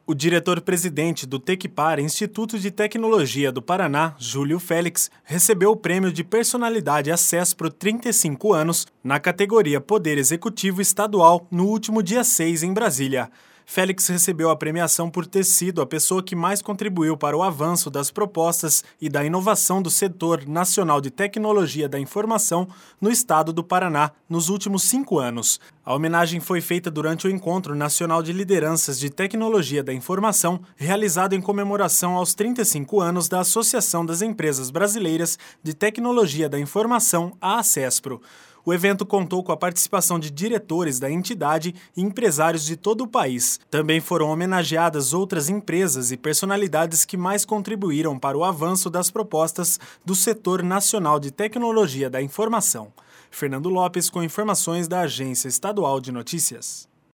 O diretor-presidente do Tecpar, Instituto de Tecnologia do Paraná, Júlio Félix, recebeu o prêmio de personalidade Acespro 35 anos na categoria Poder Executivo Estadual no último dia 6 em Brasília. Félix recebeu a premiação por ter sido a pessoa que mais contribuiu para o avanço das propostas e da inovação do setor nacional de tecnologia da informação no estado do Paraná nos últimos 5 anos. A homenagem foi feita durante o Encontro Nacional de Lideranças de Tecnologia da Informação, realizado em comemoração aos 35 anos da Associação das Empresas Brasileiras de Tecnologia da Informação, a Acespro. O evento contou com a participação de diretores da entidade e empresários de todo o país. Também foram homenageadas outras empresas e personalidades que mais contribuíram para o avanço das propostas do setor nacional de tecnologia da informação. Fernando Lopes com informações da Agência Estadual de Notícias.